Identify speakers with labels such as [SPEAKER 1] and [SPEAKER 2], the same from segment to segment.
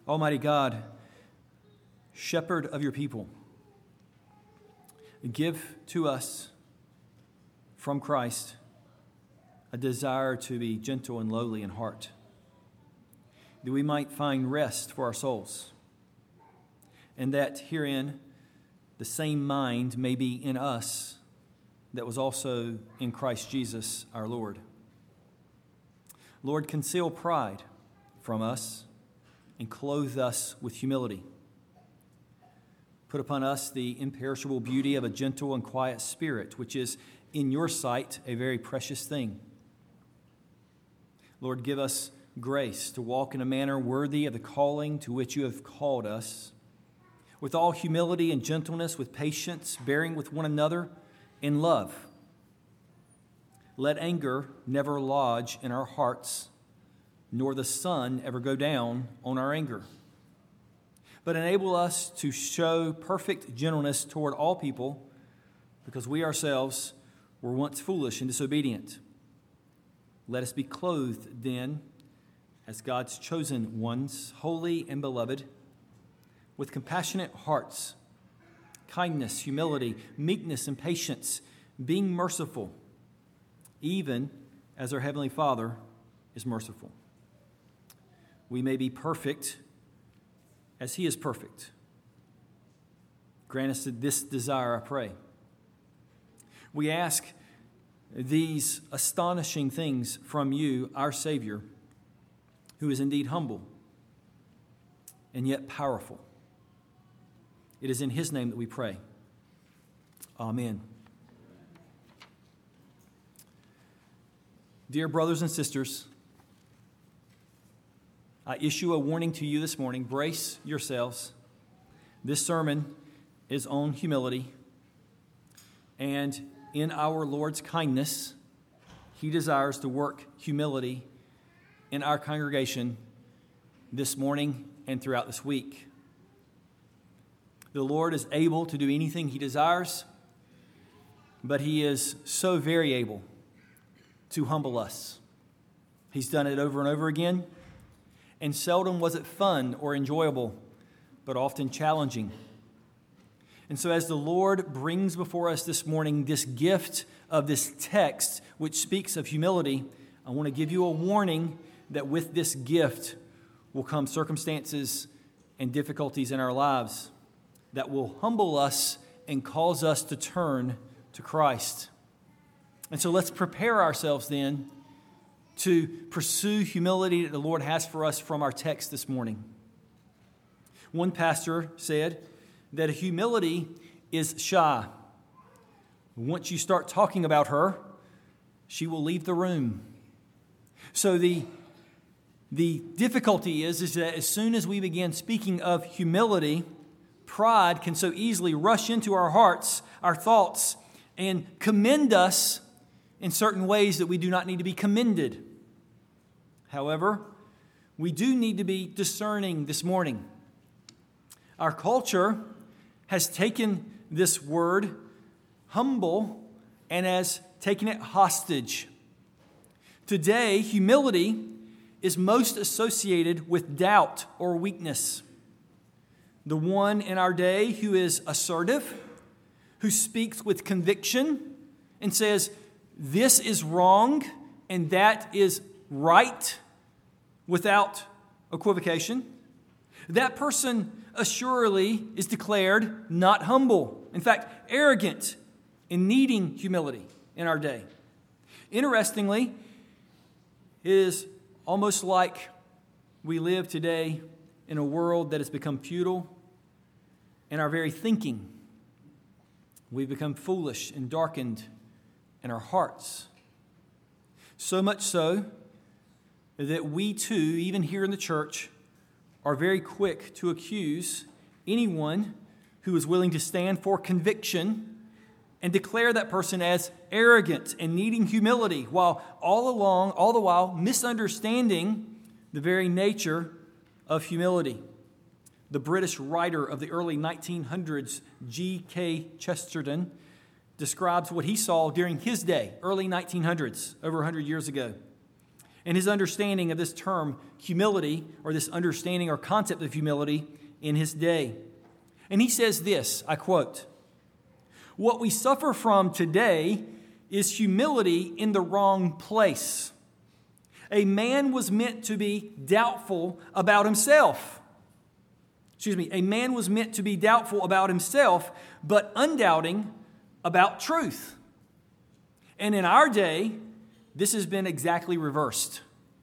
[SPEAKER 1] Almighty God, shepherd of your people, give to us from Christ a desire to be gentle and lowly in heart, that we might find rest for our souls, and that herein the same mind may be in us that was also in Christ Jesus our Lord. Lord, conceal pride from us and clothe us with humility. Put upon us the imperishable beauty of a gentle and quiet spirit, which is in your sight a very precious thing. Lord, give us grace to walk in a manner worthy of the calling to which you have called us, with all humility and gentleness, with patience, bearing with one another in love. Let anger never lodge in our hearts, nor the sun ever go down on our anger. But enable us to show perfect gentleness toward all people, because we ourselves were once foolish and disobedient. Let us be clothed then as God's chosen ones, holy and beloved, with compassionate hearts, kindness, humility, meekness, and patience, being merciful, even as our Heavenly Father is merciful. We may be perfect as He is perfect. Grant us this desire, I pray. We ask these astonishing things from you, our Savior, who is indeed humble and yet powerful. It is in His name that we pray. Amen. Dear brothers and sisters, I issue a warning to you this morning. Brace yourselves. This sermon is on humility, and in our Lord's kindness, He desires to work humility in our congregation this morning and throughout this week. The Lord is able to do anything He desires, but He is so very able to humble us. He's done it over and over again, and seldom was it fun or enjoyable, but often challenging. And so as the Lord brings before us this morning this gift of this text which speaks of humility, I want to give you a warning that with this gift will come circumstances and difficulties in our lives that will humble us and cause us to turn to Christ. And so let's prepare ourselves then to pursue humility that the Lord has for us from our text this morning. One pastor said that humility is shy. Once you start talking about her, she will leave the room. So the difficulty is that as soon as we begin speaking of humility, pride can so easily rush into our hearts, our thoughts, and commend us in certain ways that we do not need to be commended. However, we do need to be discerning this morning. Our culture has taken this word, humble, and has taken it hostage. Today, humility is most associated with doubt or weakness. The one in our day who is assertive, who speaks with conviction and says, this is wrong and that is right without equivocation, that person assuredly is declared not humble. In fact, arrogant and needing humility in our day. Interestingly, it is almost like we live today in a world that has become futile in our very thinking. We've become foolish and darkened in our hearts. So much so that we too, even here in the church, are very quick to accuse anyone who is willing to stand for conviction and declare that person as arrogant and needing humility, while all the while misunderstanding the very nature of humility. The British writer of the early 1900s, G.K. Chesterton, describes what he saw during his day, early 1900s, over 100 years ago. and his understanding of this term humility, or this understanding or concept of humility in his day. And he says this, I quote, "What we suffer from today is humility in the wrong place. A man was meant to be doubtful about himself. A man was meant to be doubtful about himself, but undoubting about truth. And in our day, this has been exactly reversed.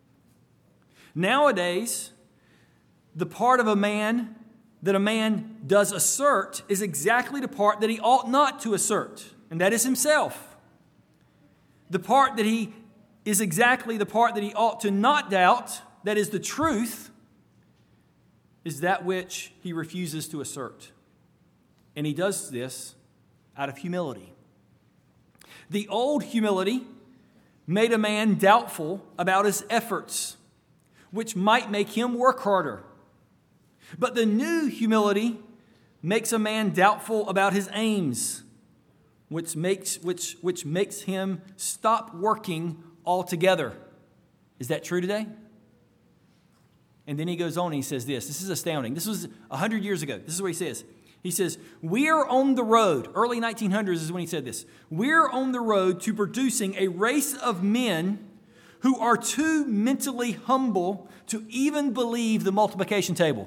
[SPEAKER 1] Nowadays, the part of a man that a man does assert is exactly the part that he ought not to assert, and that is himself. The part that he is exactly the part that he ought to not doubt, that is the truth, is that which he refuses to assert. And he does this out of humility. The old humility made a man doubtful about his efforts, which might make him work harder. But the new humility makes a man doubtful about his aims, which makes him stop working altogether. Is that true today? And then he goes on and he says this. This is astounding. This was 100 years ago. This is what he says. He says, "We're on the road." Early 1900s is when he said this. "We're on the road to producing a race of men who are too mentally humble to even believe the multiplication table."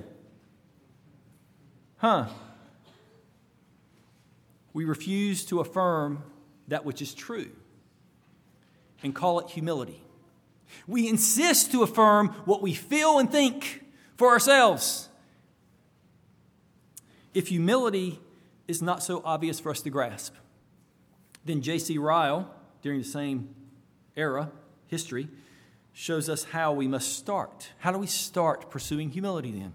[SPEAKER 1] We refuse to affirm that which is true and call it humility. We insist to affirm what we feel and think for ourselves. If humility is not so obvious for us to grasp, then J.C. Ryle, during the same era, history, shows us how we must start. How do we start pursuing humility then?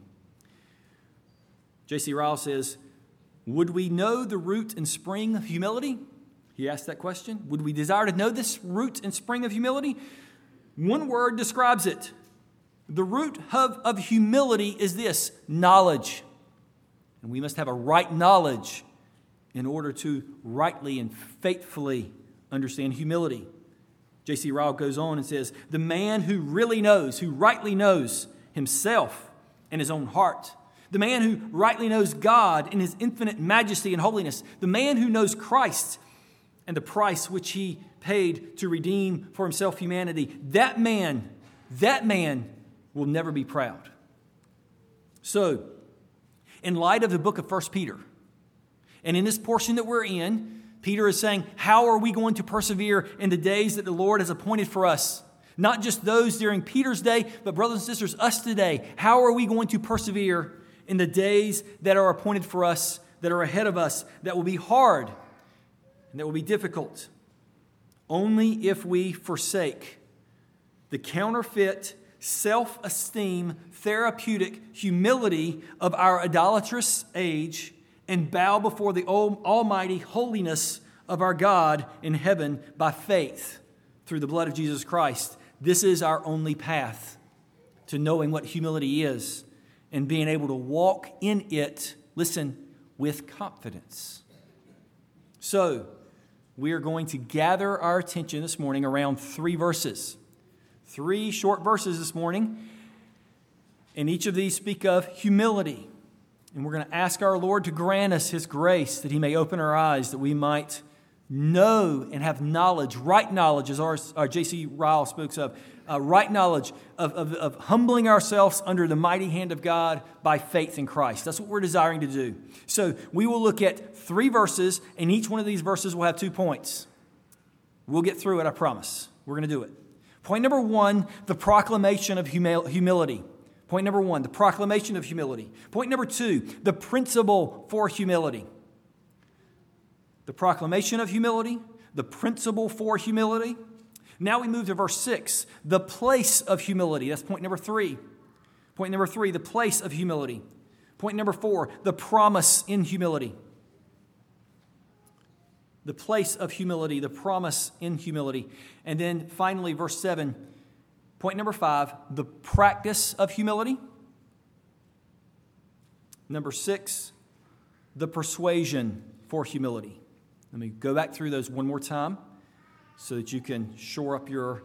[SPEAKER 1] J.C. Ryle says, would we know the root and spring of humility? He asked that question. Would we desire to know this root and spring of humility? One word describes it. The root of humility is this: knowledge. And we must have a right knowledge in order to rightly and faithfully understand humility. J.C. Ryle goes on and says, the man who really knows, who rightly knows himself and his own heart, the man who rightly knows God in his infinite majesty and holiness, the man who knows Christ and the price which he paid to redeem for himself humanity, that man will never be proud. So, in light of the book of 1 Peter, and in this portion that we're in, Peter is saying, how are we going to persevere in the days that the Lord has appointed for us? Not just those during Peter's day, but brothers and sisters, us today. How are we going to persevere in the days that are appointed for us, that are ahead of us, that will be hard and that will be difficult? Only if we forsake the counterfeit, self-esteem, therapeutic humility of our idolatrous age and bow before the almighty holiness of our God in heaven by faith through the blood of Jesus Christ. This is our only path to knowing what humility is and being able to walk in it, listen, with confidence. So, we are going to gather our attention this morning around 3 verses. 3 short verses this morning. And each of these speak of humility. And we're going to ask our Lord to grant us His grace that He may open our eyes, that we might know and have knowledge, right knowledge, as our J.C. Ryle speaks of, right knowledge of humbling ourselves under the mighty hand of God by faith in Christ. That's what we're desiring to do. So we will look at 3 verses, and each one of these verses will have 2 points. We'll get through it, I promise. We're going to do it. Point number 1, the proclamation of humility. Point number 1, the proclamation of humility. Point number 2, the principle for humility. The proclamation of humility, the principle for humility. Now we move to verse 6, the place of humility. That's point number 3. Point number 3, the place of humility. Point number 4, the promise in humility. The place of humility, the promise in humility. And then finally, verse 7, point number 5, the practice of humility. Number 6, the persuasion for humility. Let me go back through those one more time so that you can shore up your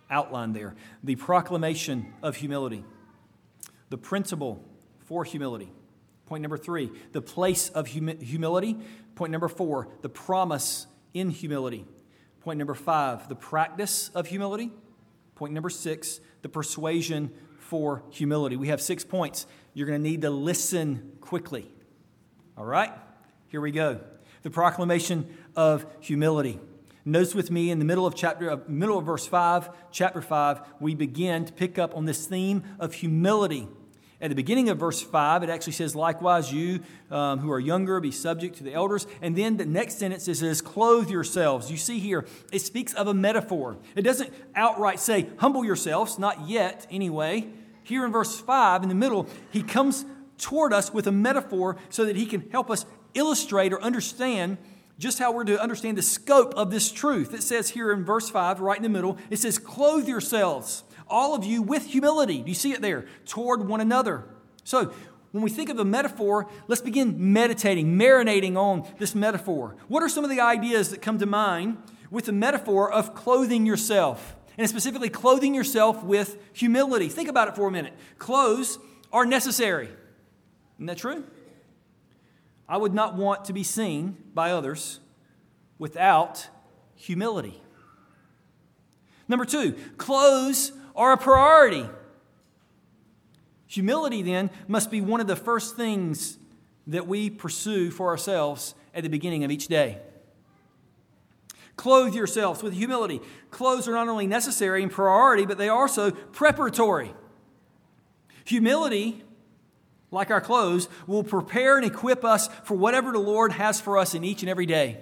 [SPEAKER 1] outline there. The proclamation of humility. The principle for humility. Point number 3, the place of humility. Point number 4, the promise in humility. Point number 5, the practice of humility. Point number 6, the persuasion for humility. We have 6 points. You're going to need to listen quickly. All right? Here we go. The proclamation of humility. Notice with me in the middle of verse 5, chapter 5, we begin to pick up on this theme of humility. At the beginning of verse 5, it actually says, likewise, you who are younger, be subject to the elders. And then the next sentence says, clothe yourselves. You see here, it speaks of a metaphor. It doesn't outright say, humble yourselves, not yet anyway. Here in verse 5, in the middle, he comes toward us with a metaphor so that he can help us illustrate or understand just how we're to understand the scope of this truth. It says here in verse 5, right in the middle, it says, clothe yourselves, all of you, with humility. Do you see it there? Toward one another. So when we think of a metaphor, let's begin meditating, marinating on this metaphor. What are some of the ideas that come to mind with the metaphor of clothing yourself? And specifically, clothing yourself with humility. Think about it for a minute. Clothes are necessary. Isn't that true? I would not want to be seen by others without humility. Number 2, clothes are a priority. Humility, then, must be one of the first things that we pursue for ourselves at the beginning of each day. Clothe yourselves with humility. Clothes are not only necessary and priority, but they are also preparatory. Humility, like our clothes, will prepare and equip us for whatever the Lord has for us in each and every day.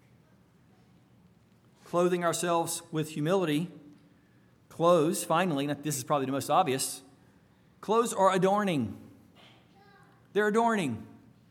[SPEAKER 1] Clothing ourselves with humility. Clothes, finally, this is probably the most obvious, clothes are adorning. They're adorning.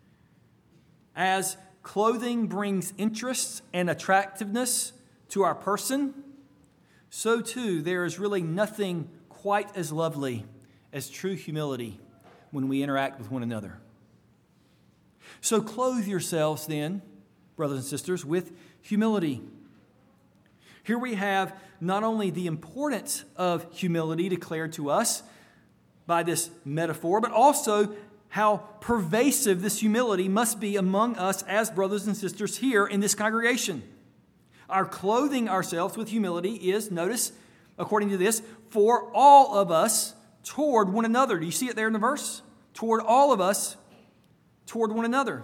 [SPEAKER 1] As clothing brings interest and attractiveness to our person, so too there is really nothing quite as lovely as true humility when we interact with one another. So clothe yourselves then, brothers and sisters, with humility. Here we have not only the importance of humility declared to us by this metaphor, but also how pervasive this humility must be among us as brothers and sisters here in this congregation. Our clothing ourselves with humility is, notice, according to this, for all of us toward one another. Do you see it there in the verse? Toward all of us, toward one another.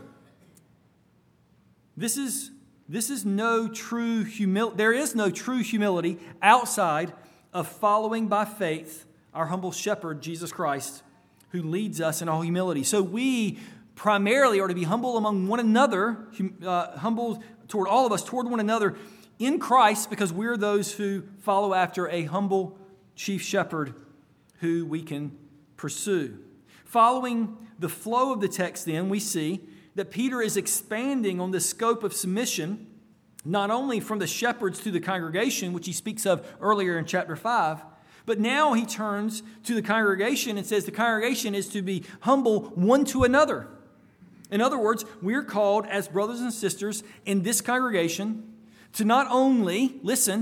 [SPEAKER 1] This is no true humility. There is no true humility outside of following by faith our humble shepherd, Jesus Christ, who leads us in all humility. So we primarily are to be humble among one another, humble toward all of us, toward one another in Christ, because we're those who follow after a humble chief shepherd who we can pursue. Following the flow of the text, then, we see that Peter is expanding on the scope of submission, not only from the shepherds to the congregation, which he speaks of earlier in chapter 5, but now he turns to the congregation and says the congregation is to be humble one to another. In other words, we're called as brothers and sisters in this congregation to not only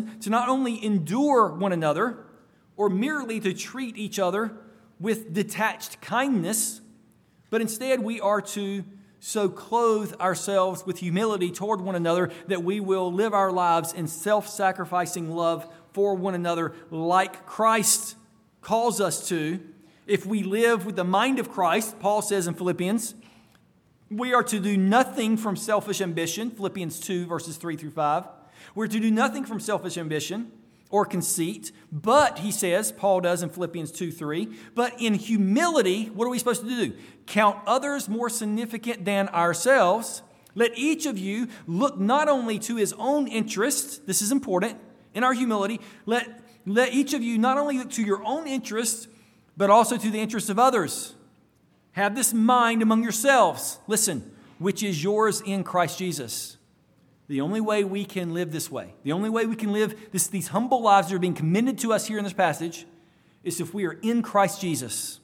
[SPEAKER 1] endure one another or merely to treat each other with detached kindness, but instead we are to so clothe ourselves with humility toward one another that we will live our lives in self-sacrificing love for one another like Christ calls us to. If we live with the mind of Christ, Paul says in Philippians, we are to do nothing from selfish ambition, Philippians 2, verses 3 through 5. We're to do nothing from selfish ambition or conceit, but, he says, Paul does in Philippians 2:3, but in humility, what are we supposed to do? Count others more significant than ourselves. Let each of you look not only to his own interests, this is important, in our humility, let each of you not only look to your own interests, but also to the interests of others. Have this mind among yourselves, listen, which is yours in Christ Jesus. The only way we can live this way, the only way we can live these humble lives that are being commended to us here in this passage is if we are in Christ Jesus.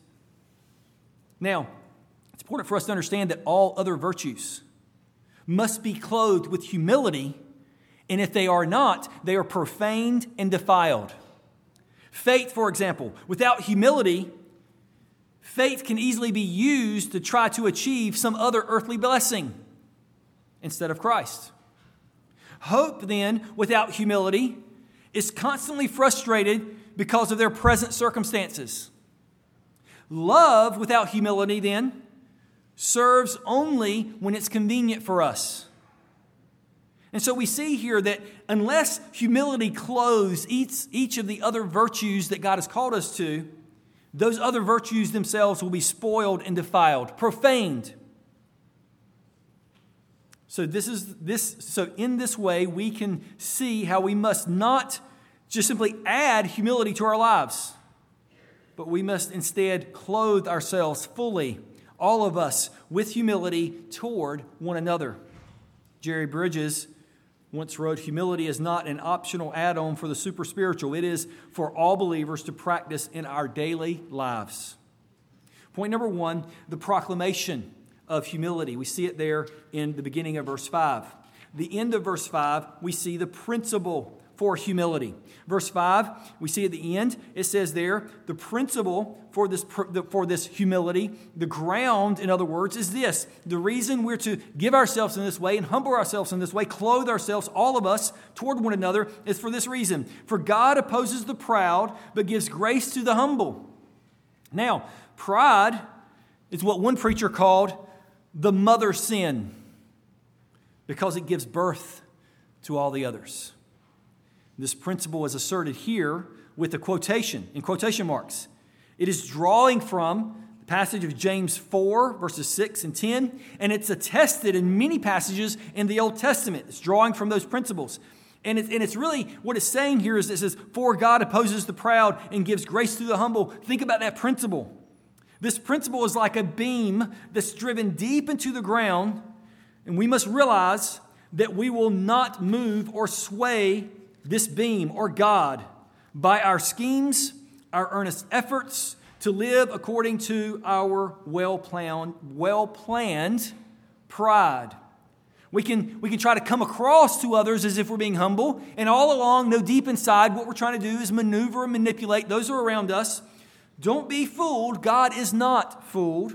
[SPEAKER 1] Now, it's important for us to understand that all other virtues must be clothed with humility, and if they are not, they are profaned and defiled. Faith, for example, without humility, faith can easily be used to try to achieve some other earthly blessing instead of Christ. Hope, then, without humility, is constantly frustrated because of their present circumstances. Love, without humility, then, serves only when it's convenient for us. And so we see here that unless humility clothes each of the other virtues that God has called us to, those other virtues themselves will be spoiled and defiled, profaned. So in this way, we can see how we must not just simply add humility to our lives, but we must instead clothe ourselves fully, all of us, with humility toward one another. Jerry Bridges once wrote, "Humility is not an optional add-on for the super spiritual. It is for all believers to practice in our daily lives." Point number 1, the proclamation of humility. We see it there in the beginning of verse 5. The end of verse 5, we see the principle for humility. Verse 5, we see at the end, it says there, the principle for this humility, the ground, in other words, is this. The reason we're to give ourselves in this way and humble ourselves in this way, clothe ourselves, all of us, toward one another, is for this reason. For God opposes the proud, but gives grace to the humble. Now, pride is what one preacher called the mother sin, because it gives birth to all the others. This principle is asserted here with a quotation, in quotation marks. It is drawing from the passage of James 4, verses 6 and 10, and it's attested in many passages in the Old Testament. It's drawing from those principles. And it's really, what it's saying here is it says, for God opposes the proud and gives grace to the humble. Think about that principle. This principle is like a beam that's driven deep into the ground, and we must realize that we will not move or sway this beam or God by our schemes, our earnest efforts to live according to our well-planned pride. We can try to come across to others as if we're being humble, and all along, know deep inside what we're trying to do is maneuver and manipulate those who are around us. Don't be fooled. God is not fooled.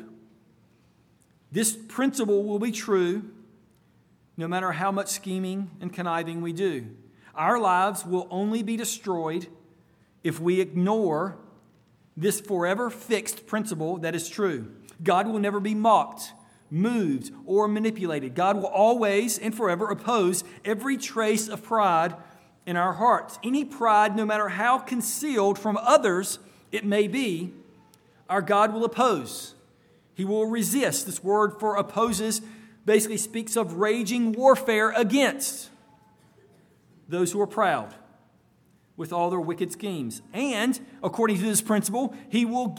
[SPEAKER 1] This principle will be true no matter how much scheming and conniving we do. Our lives will only be destroyed if we ignore this forever fixed principle that is true. God will never be mocked, moved, or manipulated. God will always and forever oppose every trace of pride in our hearts. Any pride, no matter how concealed from others it may be, our God will oppose. He will resist. This word for opposes basically speaks of raging warfare against those who are proud with all their wicked schemes. And, according to this principle, He will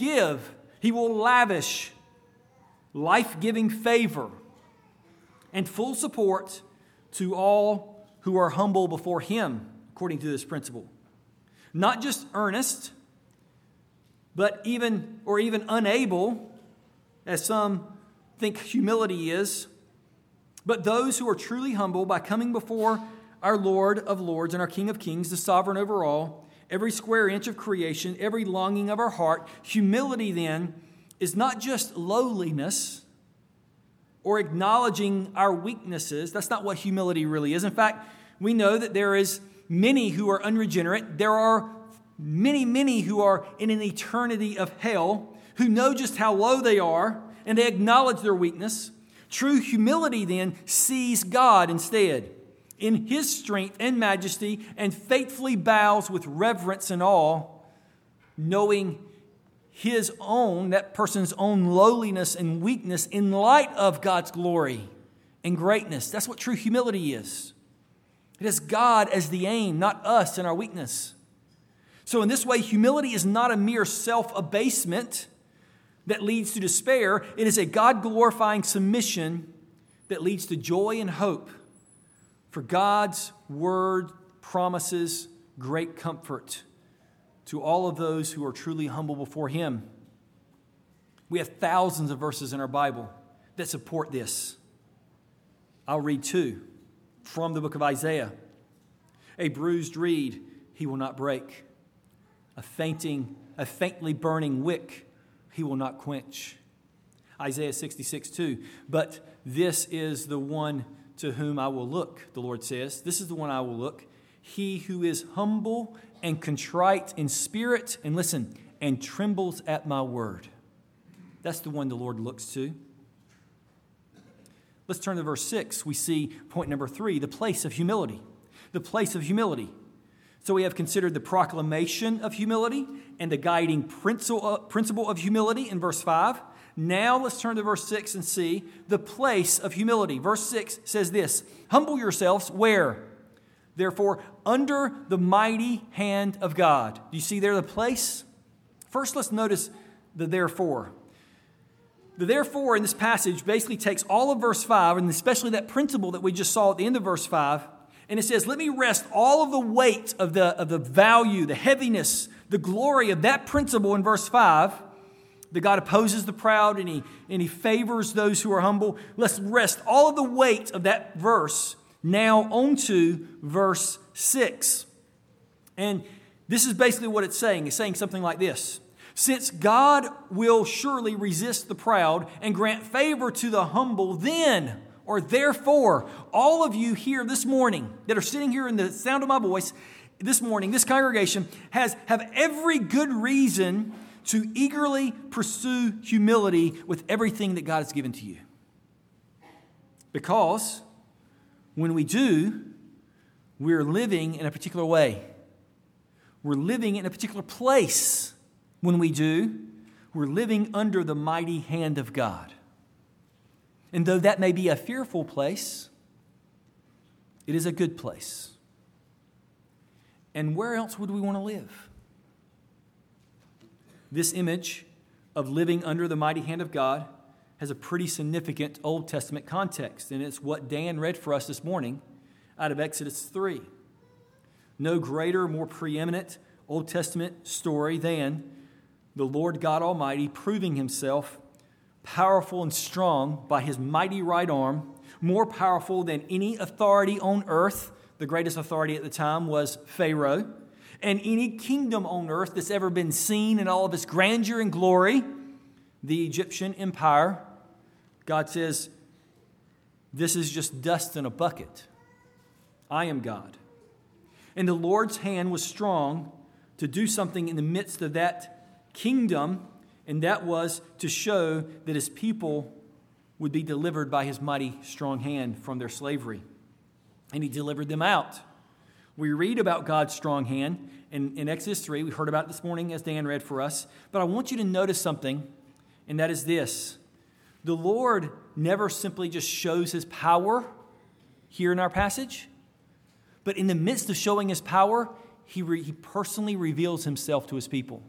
[SPEAKER 1] lavish life-giving favor and full support to all who are humble before Him, according to this principle. Not just earnest, but even unable, as some think humility is, but those who are truly humble by coming before our Lord of Lords and our King of Kings, the sovereign over all, every square inch of creation, every longing of our heart. Humility, then, is not just lowliness or acknowledging our weaknesses. That's not what humility really is. In fact, we know that there is many who are unregenerate. There are many who are in an eternity of hell, who know just how low they are, and they acknowledge their weakness. True humility, then, sees God instead in His strength and majesty, and faithfully bows with reverence and awe, knowing that person's own lowliness and weakness in light of God's glory and greatness. That's what true humility is. It is God as the aim, not us and our weakness. So in this way, humility is not a mere self-abasement that leads to despair. It is a God-glorifying submission that leads to joy and hope. For God's word promises great comfort to all of those who are truly humble before Him. We have thousands of verses in our Bible that support this. I'll read 2 from the book of Isaiah. A bruised reed He will not break, a faintly burning wick he will not quench. Isaiah 66:2. But this is the one to whom I will look, the Lord says. This is the one I will look. He who is humble and contrite in spirit, and listen, and trembles at my word. That's the one the Lord looks to. Let's turn to verse 6. We see point number 3, the place of humility. The place of humility. So we have considered the proclamation of humility and the guiding principle of humility in verse 5. Now let's turn to verse 6 and see the place of humility. Verse 6 says this, humble yourselves where? Therefore, under the mighty hand of God. Do you see there the place? First, let's notice the therefore. The therefore in this passage basically takes all of verse 5, and especially that principle that we just saw at the end of verse 5, and it says, let me rest all of the weight of the value, the heaviness, the glory of that principle in verse 5, that God opposes the proud and he favors those who are humble. Let's rest all of the weight of that verse now onto verse 6. And this is basically what it's saying. It's saying something like this. Since God will surely resist the proud and grant favor to the humble, then, or therefore, all of you here this morning that are sitting here in the sound of my voice this morning, this congregation have every good reason to eagerly pursue humility with everything that God has given to you. Because when we do, we're living in a particular way. We're living in a particular place. When we do, we're living under the mighty hand of God. And though that may be a fearful place, it is a good place. And where else would we want to live? This image of living under the mighty hand of God has a pretty significant Old Testament context, and it's what Dan read for us this morning out of Exodus 3. No greater, more preeminent Old Testament story than the Lord God Almighty proving himself powerful and strong by his mighty right arm, more powerful than any authority on earth. The greatest authority at the time was Pharaoh, and any kingdom on earth that's ever been seen in all of its grandeur and glory, the Egyptian empire. God says, this is just dust in a bucket. I am God. And the Lord's hand was strong to do something in the midst of that kingdom, and that was to show that his people would be delivered by his mighty strong hand from their slavery. And he delivered them out. We read about God's strong hand in Exodus 3. We heard about it this morning as Dan read for us. But I want you to notice something, and that is this. The Lord never simply just shows his power here in our passage, but in the midst of showing his power, he personally reveals himself to his people.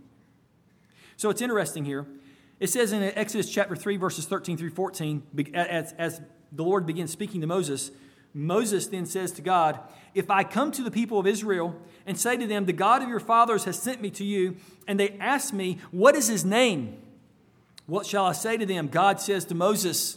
[SPEAKER 1] So it's interesting here. It says in Exodus chapter 3, verses 13 through 14, as the Lord begins speaking to Moses, Moses then says to God, if I come to the people of Israel and say to them, the God of your fathers has sent me to you, and they ask me, what is his name? What shall I say to them? God says to Moses,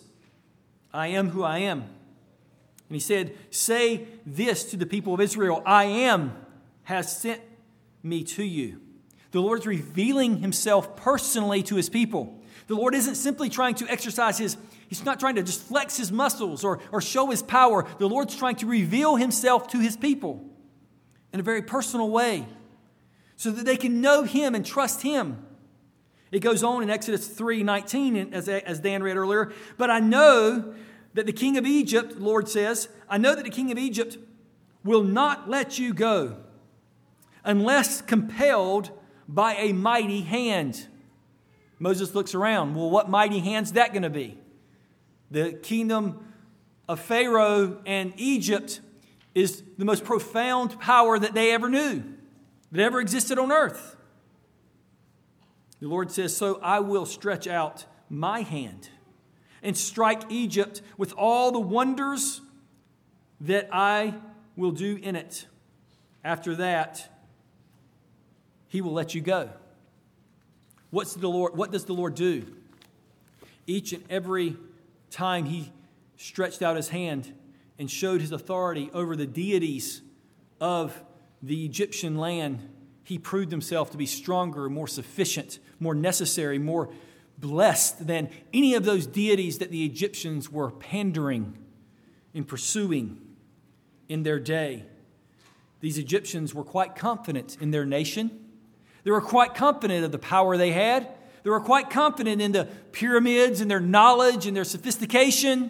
[SPEAKER 1] I am who I am. And he said, say this to the people of Israel, I am has sent me to you. The Lord is revealing himself personally to his people. The Lord isn't simply trying to exercise he's not trying to just flex his muscles or show his power. The Lord's trying to reveal himself to his people in a very personal way so that they can know him and trust him. It goes on in Exodus 3:19, as Dan read earlier, but I know that the king of Egypt, the Lord says, I know that the king of Egypt will not let you go unless compelled by a mighty hand. Moses looks around. Well, what mighty hand's that going to be? The kingdom of Pharaoh and Egypt is the most profound power that they ever knew, that ever existed on earth. The Lord says, so I will stretch out my hand and strike Egypt with all the wonders that I will do in it. After that, he will let you go. What does the Lord do? Each and every time he stretched out his hand and showed his authority over the deities of the Egyptian land, he proved himself to be stronger, more sufficient, more necessary, more blessed than any of those deities that the Egyptians were pandering and pursuing in their day. These Egyptians were quite confident in their nation. They were quite confident of the power they had. They were quite confident in the pyramids and their knowledge and their sophistication.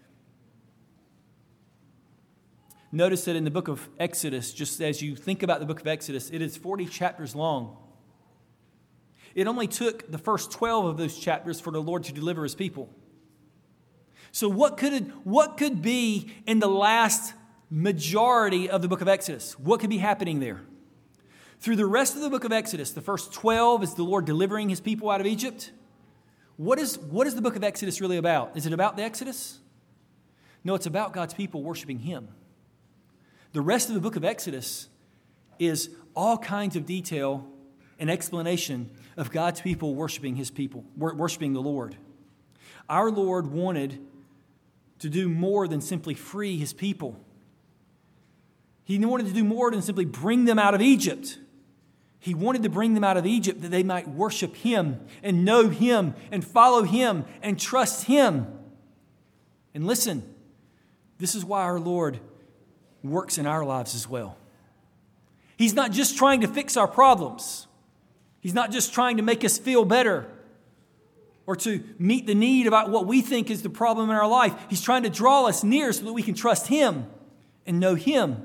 [SPEAKER 1] Notice that in the book of Exodus, just as you think about the book of Exodus, it is 40 chapters long. It only took the first 12 of those chapters for the Lord to deliver his people. So what could be in the last majority of the book of Exodus? What could be happening there? Through the rest of the book of Exodus, the first 12 is the Lord delivering his people out of Egypt. What is the book of Exodus really about? Is it about the Exodus? No, it's about God's people worshiping him. The rest of the book of Exodus is all kinds of detail and explanation of God's people worshiping his people, worshiping the Lord. Our Lord wanted to do more than simply free his people. He wanted to do more than simply bring them out of Egypt. He wanted to bring them out of Egypt that they might worship him and know him and follow him and trust him. And listen, this is why our Lord works in our lives as well. He's not just trying to fix our problems. He's not just trying to make us feel better or to meet the need about what we think is the problem in our life. He's trying to draw us near so that we can trust him and know him.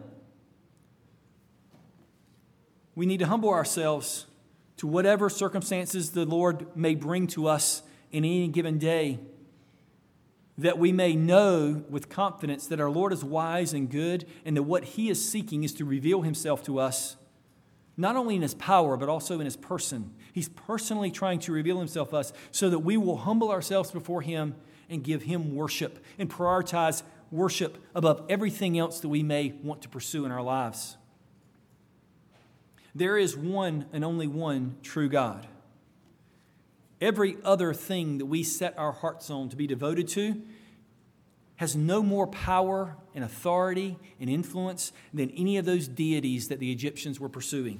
[SPEAKER 1] We need to humble ourselves to whatever circumstances the Lord may bring to us in any given day, that we may know with confidence that our Lord is wise and good, and that what he is seeking is to reveal himself to us, not only in his power, but also in his person. He's personally trying to reveal himself to us so that we will humble ourselves before him and give him worship and prioritize worship above everything else that we may want to pursue in our lives. There is one and only one true God. Every other thing that we set our hearts on to be devoted to has no more power and authority and influence than any of those deities that the Egyptians were pursuing.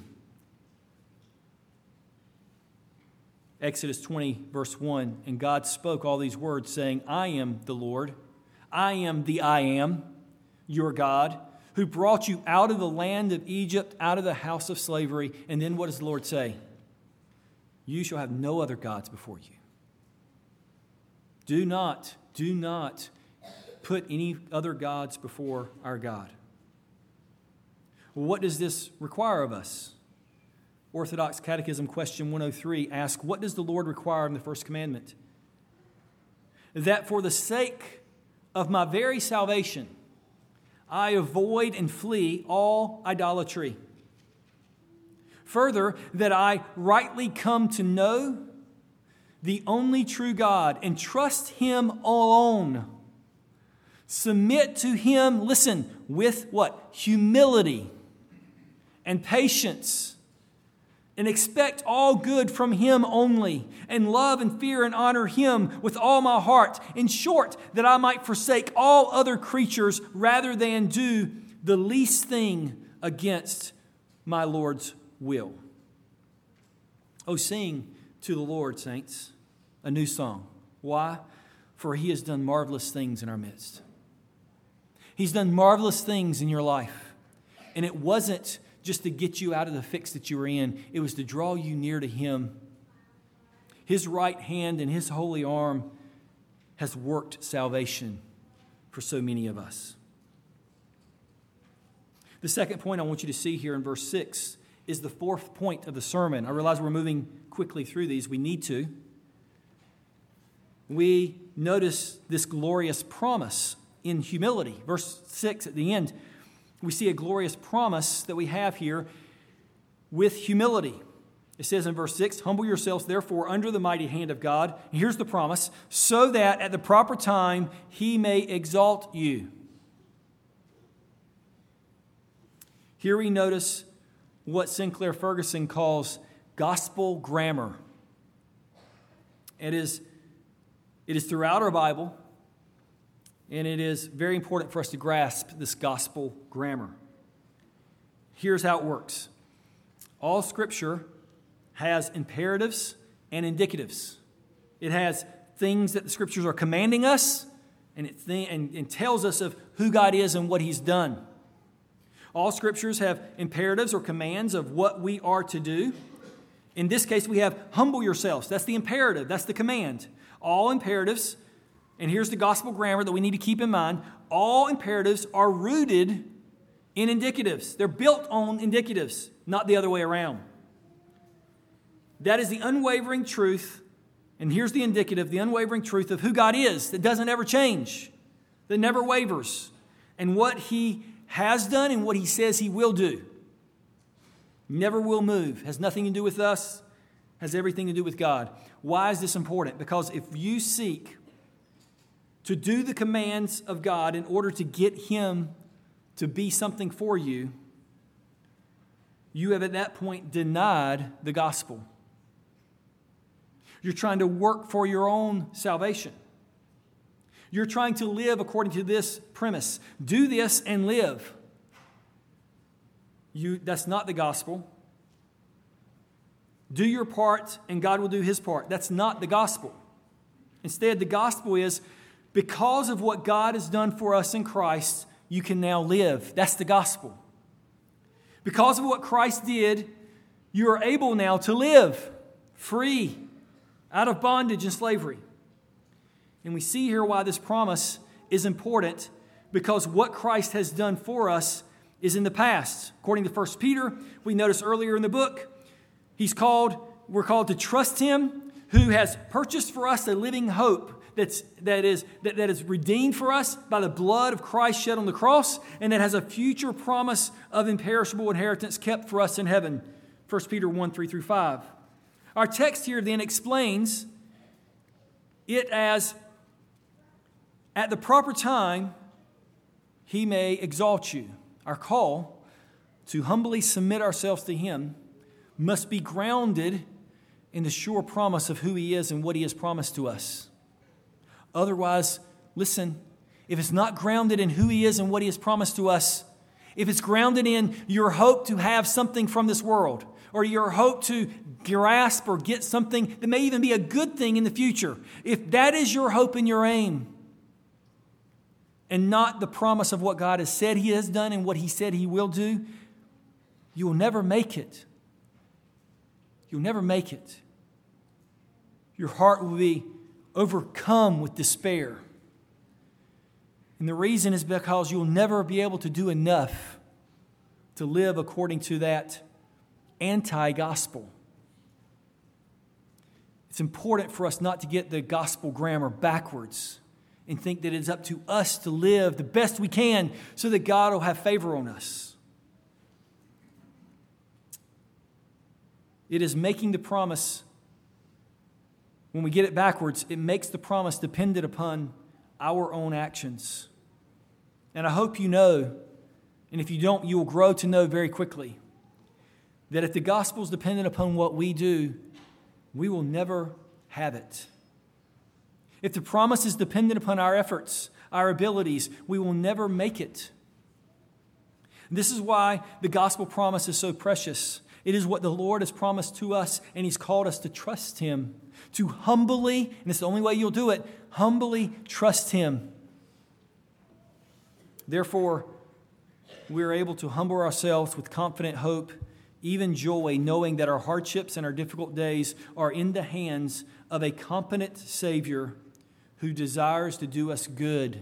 [SPEAKER 1] Exodus 20, verse 1, and God spoke all these words, saying, I am the Lord, I am the I am, your God, who brought you out of the land of Egypt, out of the house of slavery. And then what does the Lord say? You shall have no other gods before you. Do not put any other gods before our God. Well, what does this require of us? Orthodox Catechism question 103 asks, what does the Lord require in the first commandment? That for the sake of my very salvation, I avoid and flee all idolatry. Further, that I rightly come to know the only true God and trust him alone. Submit to him, listen, with what? Humility and patience, and expect all good from him only, and love and fear and honor him with all my heart. In short, that I might forsake all other creatures rather than do the least thing against my Lord's will. Oh, sing to the Lord, saints, a new song. Why? For he has done marvelous things in our midst. He's done marvelous things in your life. And it wasn't just to get you out of the fix that you were in. It was to draw you near to him. His right hand and his holy arm has worked salvation for so many of us. The second point I want you to see here in verse 6 is the fourth point of the sermon. I realize we're moving quickly through these. We need to. We notice this glorious promise in humility. Verse 6 at the end, we see a glorious promise that we have here with humility. It says in verse 6, humble yourselves therefore under the mighty hand of God. And here's the promise, so that at the proper time he may exalt you. Here we notice what Sinclair Ferguson calls gospel grammar. It is throughout our Bible, and it is very important for us to grasp this gospel grammar. Here's how it works. All Scripture has imperatives and indicatives. It has things that the Scriptures are commanding us, and it tells us of who God is and what He's done. All Scriptures have imperatives or commands of what we are to do. In this case, we have humble yourselves. That's the imperative. That's the command. All imperatives, and here's the gospel grammar that we need to keep in mind, all imperatives are rooted in indicatives. They're built on indicatives, not the other way around. That is the unwavering truth, and here's the indicative, the unwavering truth of who God is, that doesn't ever change, that never wavers, and what He has done and what He says He will do. Never will move, has nothing to do with us, has everything to do with God. Why is this important? Because if you seek to do the commands of God in order to get Him to be something for you, you have at that point denied the gospel. You're trying to work for your own salvation. You're trying to live according to this premise. Do this and live. That's not the gospel. Do your part and God will do His part. That's not the gospel. Instead, the gospel is because of what God has done for us in Christ, you can now live. That's the gospel. Because of what Christ did, you are able now to live free, out of bondage and slavery. And we see here why this promise is important, because what Christ has done for us is in the past. According to 1 Peter, we noticed earlier in the book, we're called to trust Him who has purchased for us a living hope that is redeemed for us by the blood of Christ shed on the cross, and that has a future promise of imperishable inheritance kept for us in heaven. 1 Peter 1, 3 through 5. Our text here then explains it as, at the proper time, He may exalt you. Our call to humbly submit ourselves to Him must be grounded in the sure promise of who He is and what He has promised to us. Otherwise, listen, if it's not grounded in who He is and what He has promised to us, if it's grounded in your hope to have something from this world, or your hope to grasp or get something that may even be a good thing in the future, if that is your hope and your aim, and not the promise of what God has said He has done and what He said He will do, you will never make it. You'll never make it. Your heart will be overcome with despair. And the reason is because you'll never be able to do enough to live according to that anti-gospel. It's important for us not to get the gospel grammar backwards and think that it's up to us to live the best we can so that God will have favor on us. It is making the promise, when we get it backwards, it makes the promise dependent upon our own actions. And I hope you know, and if you don't, you will grow to know very quickly, that if the gospel is dependent upon what we do, we will never have it. If the promise is dependent upon our efforts, our abilities, we will never make it. This is why the gospel promise is so precious. It is what the Lord has promised to us, and He's called us to trust Him, to humbly, and it's the only way you'll do it, humbly trust Him. Therefore, we are able to humble ourselves with confident hope, even joy, knowing that our hardships and our difficult days are in the hands of a competent Savior who desires to do us good.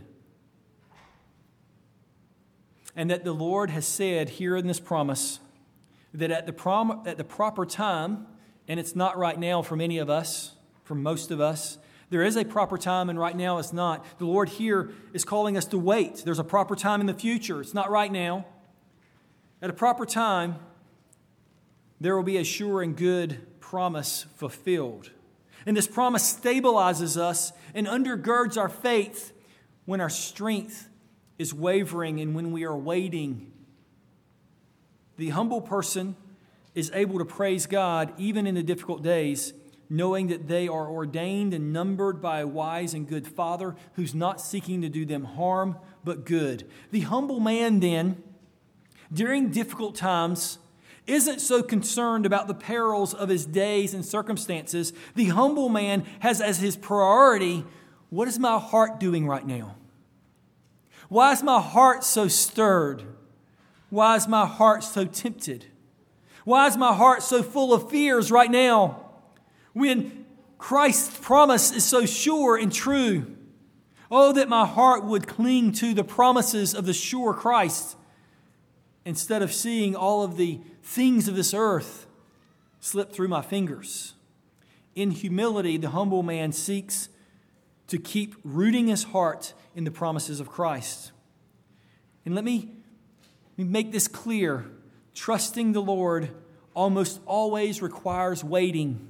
[SPEAKER 1] And that the Lord has said here in this promise that at the proper time, and it's not right now for many of us, for most of us, there is a proper time and right now it's not. The Lord here is calling us to wait. There's a proper time in the future. It's not right now. At a proper time, there will be a sure and good promise fulfilled. And this promise stabilizes us and undergirds our faith when our strength is wavering and when we are waiting. The humble person is able to praise God even in the difficult days, knowing that they are ordained and numbered by a wise and good Father who's not seeking to do them harm but good. The humble man then, during difficult times, isn't so concerned about the perils of his days and circumstances. The humble man has as his priority, what is my heart doing right now? Why is my heart so stirred? Why is my heart so tempted? Why is my heart so full of fears right now when Christ's promise is so sure and true? Oh, that my heart would cling to the promises of the sure Christ instead of seeing all of the things of this earth slip through my fingers. In humility, the humble man seeks to keep rooting his heart in the promises of Christ. And let me make this clear. Trusting the Lord almost always requires waiting.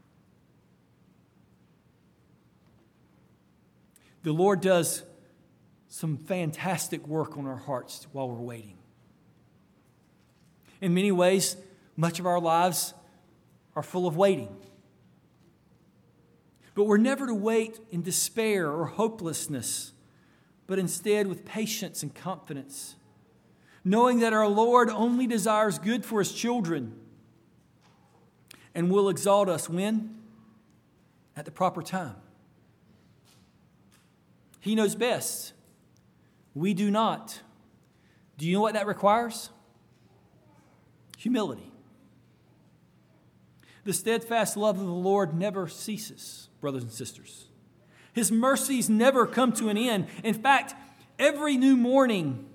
[SPEAKER 1] The Lord does some fantastic work on our hearts while we're waiting. In many ways, much of our lives are full of waiting. But we're never to wait in despair or hopelessness, but instead with patience and confidence, knowing that our Lord only desires good for His children and will exalt us when? At the proper time. He knows best. We do not. Do you know what that requires? Humility. The steadfast love of the Lord never ceases, brothers and sisters. His mercies never come to an end. In fact, every new morning,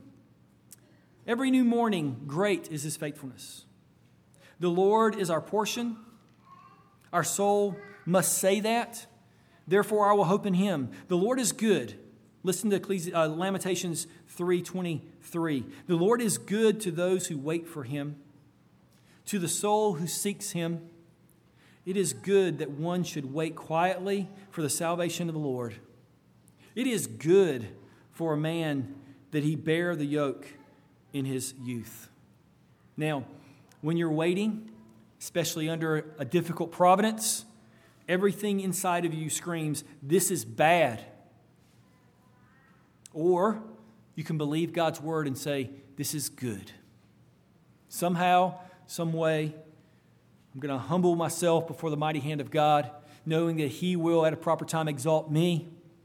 [SPEAKER 1] great is His faithfulness. The Lord is our portion. Our soul must say that. Therefore, I will hope in Him. The Lord is good. Listen to Lamentations 3:23. The Lord is good to those who wait for Him, to the soul who seeks Him. It is good that one should wait quietly for the salvation of the Lord. It is good for a man that he bear the yoke in his youth. Now, when you're waiting, especially under a difficult providence, everything inside of you screams, this is bad. Or you can believe God's word and say, this is good. Somehow, some way, I'm going to humble myself before the mighty hand of God, knowing that He will at a proper time exalt me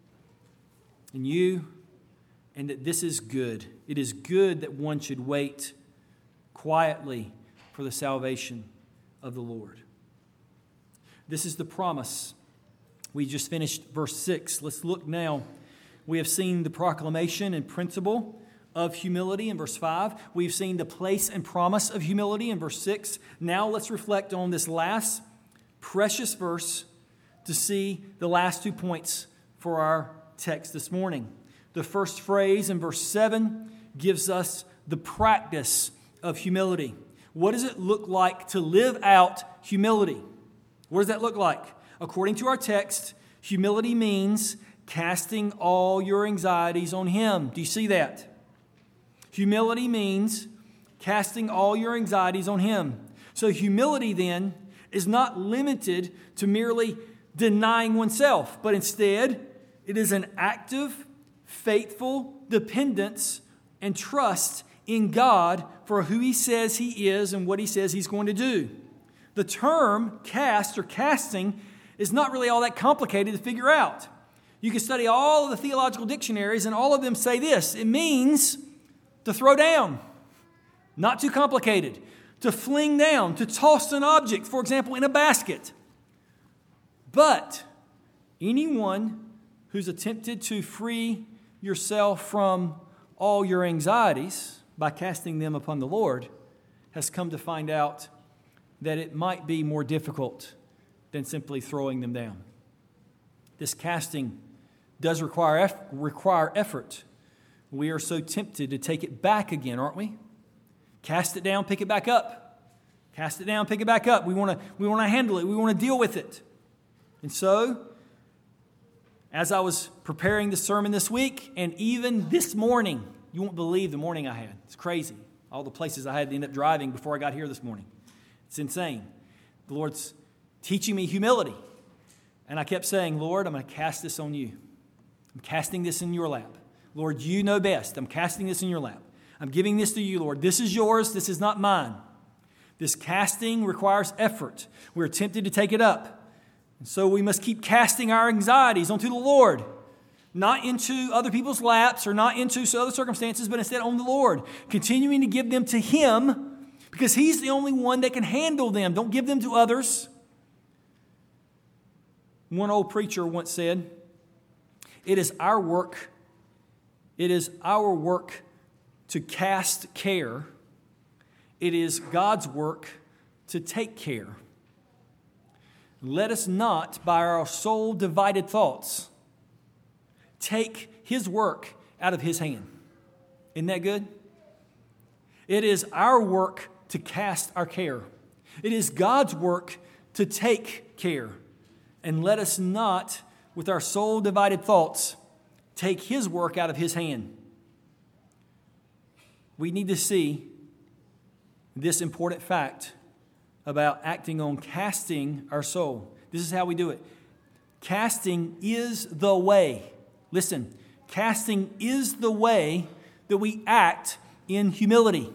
[SPEAKER 1] and you, and that this is good. It is good that one should wait quietly for the salvation of the Lord. This is the promise. We just finished verse 6. Let's look now. We have seen the proclamation and principle of humility in verse 5. We've seen the place and promise of humility in verse 6. Now let's reflect on this last precious verse to see the last 2 points for our text this morning. The first phrase in verse 7 gives us the practice of humility. What does it look like to live out humility? What does that look like? According to our text, humility means casting all your anxieties on Him. Do you see that? Humility means casting all your anxieties on Him. So humility then is not limited to merely denying oneself, but instead it is an active, faithful dependence and trust in God for who He says He is and what He says He's going to do. The term cast or casting is not really all that complicated to figure out. You can study all of the theological dictionaries and all of them say this. It means to throw down. Not too complicated. To fling down, to toss an object, for example, in a basket. But anyone who's attempted to free yourself from all your anxieties by casting them upon the Lord has come to find out that it might be more difficult than simply throwing them down. This casting does require effort. We are so tempted to take it back again, aren't we? Cast it down, pick it back up. Cast it down, pick it back up. We want to handle it. We want to deal with it. And so, as I was preparing the sermon this week, and even this morning, you won't believe the morning I had. It's crazy. All the places I had to end up driving before I got here this morning. It's insane. The Lord's teaching me humility. And I kept saying, Lord, I'm going to cast this on you. I'm casting this in your lap. Lord, you know best. I'm casting this in your lap. I'm giving this to you, Lord. This is yours. This is not mine. This casting requires effort. We're tempted to take it up. And so we must keep casting our anxieties onto the Lord, not into other people's laps or not into other circumstances, but instead on the Lord, continuing to give them to Him because He's the only one that can handle them. Don't give them to others. One old preacher once said, it is our work to cast care. It is God's work to take care. Let us not, by our soul-divided thoughts, take His work out of His hand. Isn't that good? It is our work to cast our care. It is God's work to take care. And let us not, with our soul-divided thoughts, take His work out of His hand. We need to see this important fact about acting on casting our soul. This is how we do it. Casting is the way. Listen, casting is the way that we act in humility.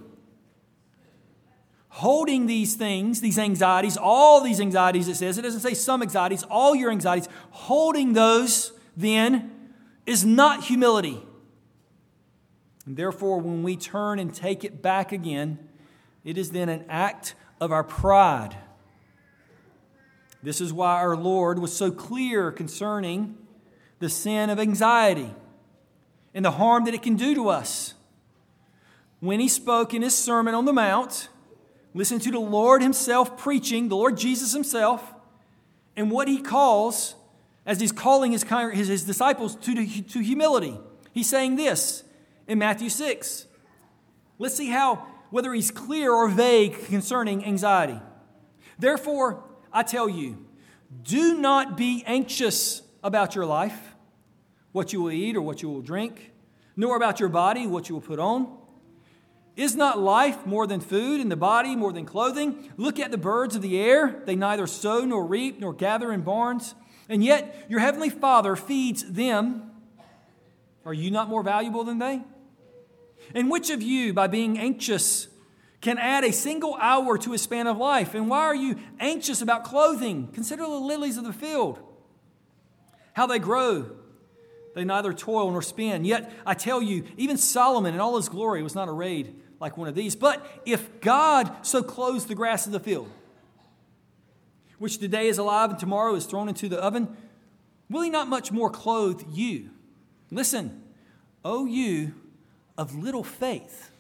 [SPEAKER 1] Holding these things, these anxieties, all these anxieties, it says, it doesn't say some anxieties, all your anxieties, holding those then is not humility. And therefore, when we turn and take it back again, it is then an act of our pride. This is why our Lord was so clear concerning the sin of anxiety and the harm that it can do to us. When He spoke in His Sermon on the Mount, listen to the Lord Himself preaching, the Lord Jesus Himself, and what He calls, as He's calling His disciples to humility. He's saying this in Matthew 6. Let's see whether He's clear or vague concerning anxiety. Therefore, I tell you, do not be anxious about your life, what you will eat or what you will drink, nor about your body, what you will put on. Is not life more than food, and the body more than clothing? Look at the birds of the air. They neither sow nor reap nor gather in barns, and yet your heavenly Father feeds them. Are you not more valuable than they? And which of you, by being anxious, can add a single hour to his span of life? And why are you anxious about clothing? Consider the lilies of the field, how they grow. They neither toil nor spin. Yet I tell you, even Solomon in all his glory was not arrayed like one of these. But if God so clothes the grass of the field, which today is alive and tomorrow is thrown into the oven, will He not much more clothe you? Listen, O you of little faith.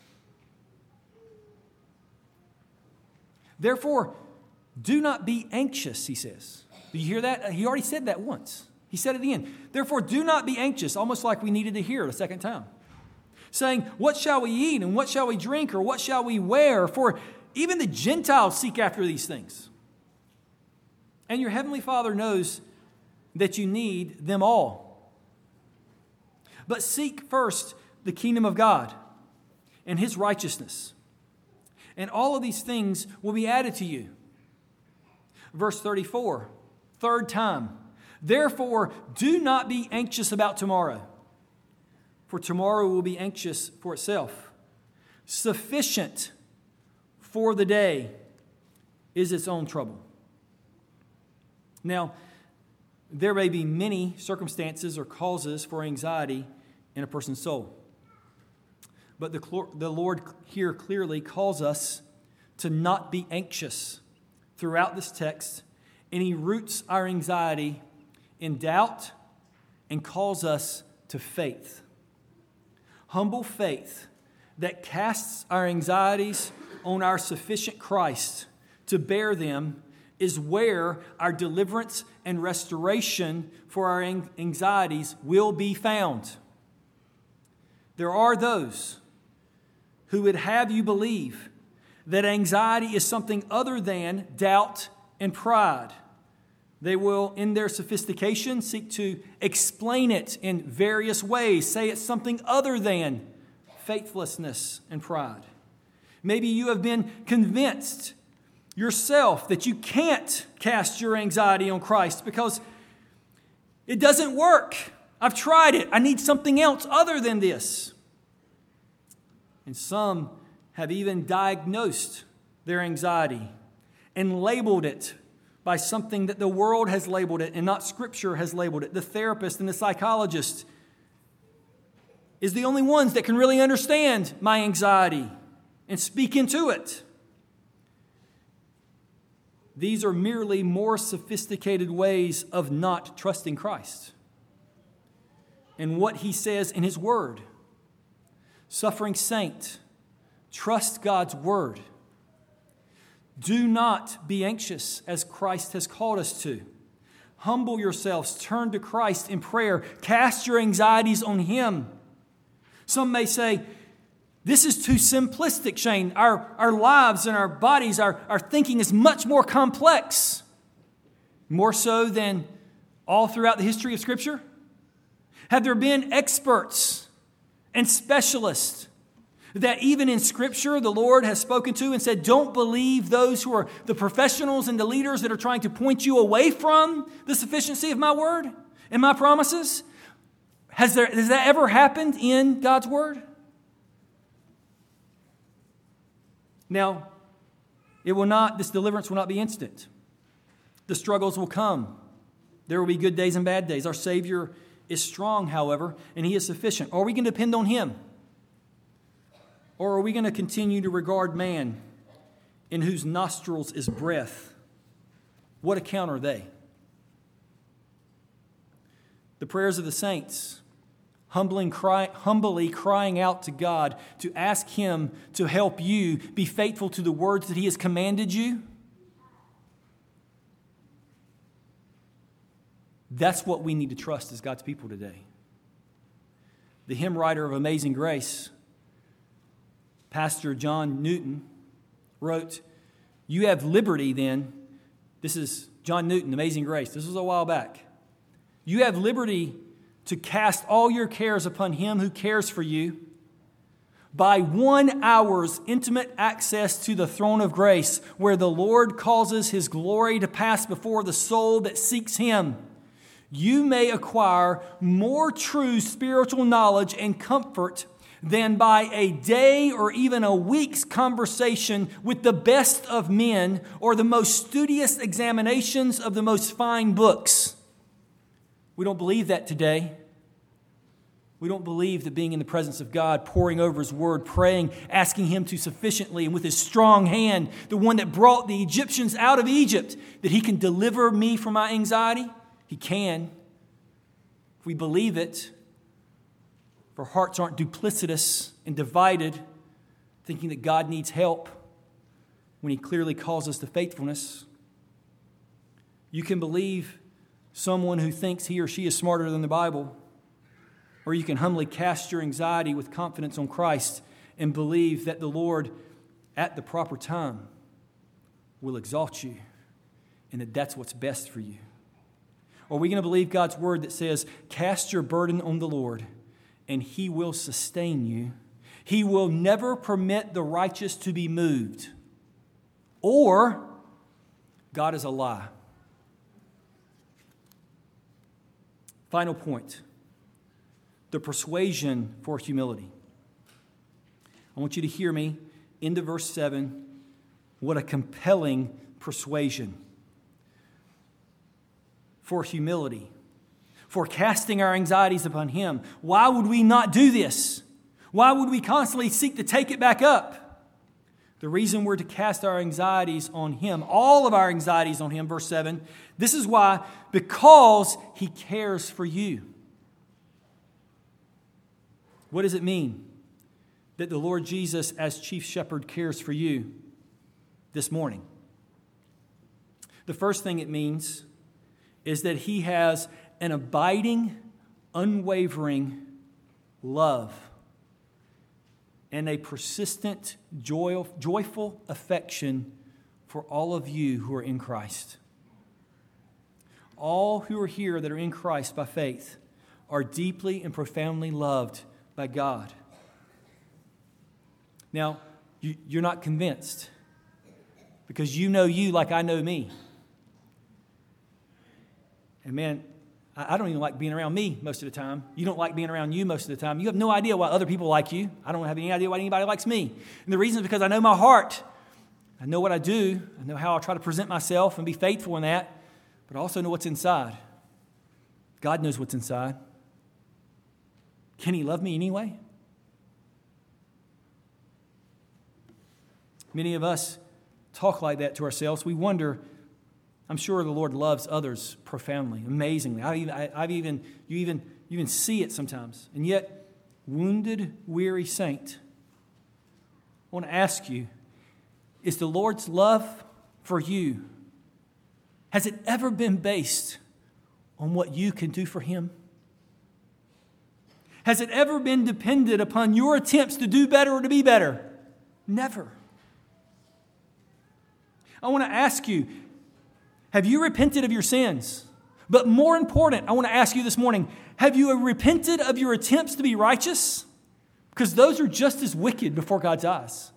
[SPEAKER 1] Therefore, do not be anxious, He says. Do you hear that? He already said that once. He said it again. Therefore, do not be anxious, almost like we needed to hear it a second time. Saying, what shall we eat, and what shall we drink, or what shall we wear? For even the Gentiles seek after these things. And your heavenly Father knows that you need them all. But seek first the kingdom of God and His righteousness, and all of these things will be added to you. Verse 34, third time. Therefore, do not be anxious about tomorrow, for tomorrow will be anxious for itself. Sufficient for the day is its own trouble. Now, there may be many circumstances or causes for anxiety in a person's soul. But the Lord here clearly calls us to not be anxious throughout this text, and He roots our anxiety in doubt and calls us to faith. Humble faith that casts our anxieties on our sufficient Christ to bear them is where our deliverance and restoration for our anxieties will be found. There are those who would have you believe that anxiety is something other than doubt and pride. They will, in their sophistication, seek to explain it in various ways, say it's something other than faithlessness and pride. Maybe you have been convinced yourself that you can't cast your anxiety on Christ because it doesn't work. I've tried it. I need something else other than this. And some have even diagnosed their anxiety and labeled it by something that the world has labeled it and not Scripture has labeled it. The therapist and the psychologist is the only ones that can really understand my anxiety and speak into it. These are merely more sophisticated ways of not trusting Christ and what He says in His Word. Suffering saint, trust God's Word. Do not be anxious as Christ has called us to. Humble yourselves, turn to Christ in prayer, cast your anxieties on Him. Some may say, this is too simplistic, Shane. Our lives and our bodies, our thinking is much more complex. More so than all throughout the history of Scripture? Have there been experts and specialists that even in Scripture the Lord has spoken to and said, don't believe those who are the professionals and the leaders that are trying to point you away from the sufficiency of my word and my promises? Has that ever happened in God's Word? Now, this deliverance will not be instant. The struggles will come. There will be good days and bad days. Our Savior is strong, however, and He is sufficient. Are we going to depend on Him? Or are we going to continue to regard man, in whose nostrils is breath? What account are they? The prayers of the saints, humbly crying out to God to ask Him to help you be faithful to the words that He has commanded you. That's what we need to trust as God's people today. The hymn writer of Amazing Grace, Pastor John Newton, wrote, "You have liberty then." This is John Newton, Amazing Grace. This was a while back. "You have liberty to cast all your cares upon Him who cares for you. By 1 hour's intimate access to the throne of grace, where the Lord causes His glory to pass before the soul that seeks Him, you may acquire more true spiritual knowledge and comfort than by a day or even a week's conversation with the best of men or the most studious examinations of the most fine books." We don't believe that today. We don't believe that being in the presence of God, poring over His Word, praying, asking Him to sufficiently and with His strong hand, the one that brought the Egyptians out of Egypt, that He can deliver me from my anxiety. He can. If we believe it, if our hearts aren't duplicitous and divided, thinking that God needs help when He clearly calls us to faithfulness. You can believe someone who thinks he or she is smarter than the Bible, or you can humbly cast your anxiety with confidence on Christ and believe that the Lord, at the proper time, will exalt you and that that's what's best for you. Or are we going to believe God's Word that says, cast your burden on the Lord and He will sustain you? He will never permit the righteous to be moved. Or God is a lie. Final point. The persuasion for humility. I want you to hear me into verse 7. What a compelling persuasion. For humility. For casting our anxieties upon Him. Why would we not do this? Why would we constantly seek to take it back up? The reason we're to cast our anxieties on Him, all of our anxieties on Him, verse 7, this is why, because He cares for you. What does it mean that the Lord Jesus, as chief shepherd, cares for you this morning? The first thing it means is that He has an abiding, unwavering love and a persistent, joyful affection for all of you who are in Christ. All who are here that are in Christ by faith are deeply and profoundly loved by God. Now, you're not convinced because you know you like I know me. And man, I don't even like being around me most of the time. You don't like being around you most of the time. You have no idea why other people like you. I don't have any idea why anybody likes me. And the reason is because I know my heart. I know what I do. I know how I try to present myself and be faithful in that, but I also know what's inside. God knows what's inside. Can He love me anyway? Many of us talk like that to ourselves. We wonder, I'm sure the Lord loves others profoundly, amazingly. You even see it sometimes. And yet, wounded, weary saint, I want to ask you, is the Lord's love for you, has it ever been based on what you can do for Him? Has it ever been dependent upon your attempts to do better or to be better? Never. I want to ask you, have you repented of your sins? But more important, I want to ask you this morning, have you repented of your attempts to be righteous? Because those are just as wicked before God's eyes.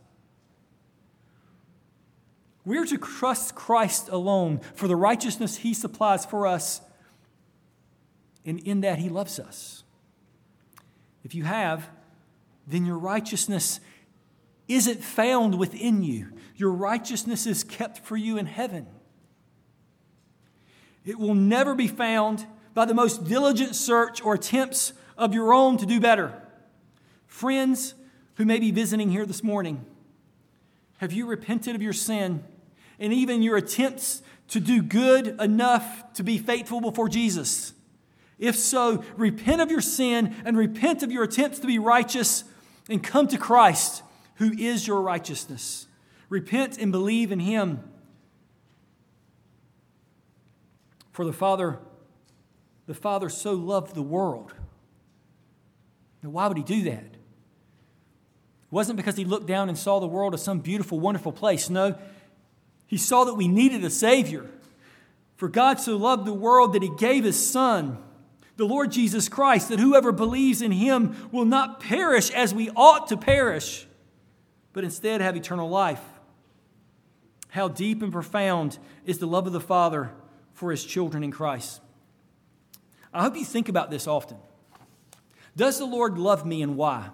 [SPEAKER 1] We're to trust Christ alone for the righteousness He supplies for us, and in that He loves us. If you have, then your righteousness isn't found within you. Your righteousness is kept for you in heaven. It will never be found by the most diligent search or attempts of your own to do better. Friends who may be visiting here this morning, have you repented of your sin and even your attempts to do good enough to be faithful before Jesus? If so, repent of your sin and repent of your attempts to be righteous and come to Christ, who is your righteousness. Repent and believe in Him. For the Father so loved the world. Now, why would He do that? It wasn't because He looked down and saw the world as some beautiful, wonderful place. No, He saw that we needed a Savior. For God so loved the world that He gave His Son, the Lord Jesus Christ, that whoever believes in Him will not perish as we ought to perish, but instead have eternal life. How deep and profound is the love of the Father for His children in Christ. I hope you think about this often. Does the Lord love me, and why?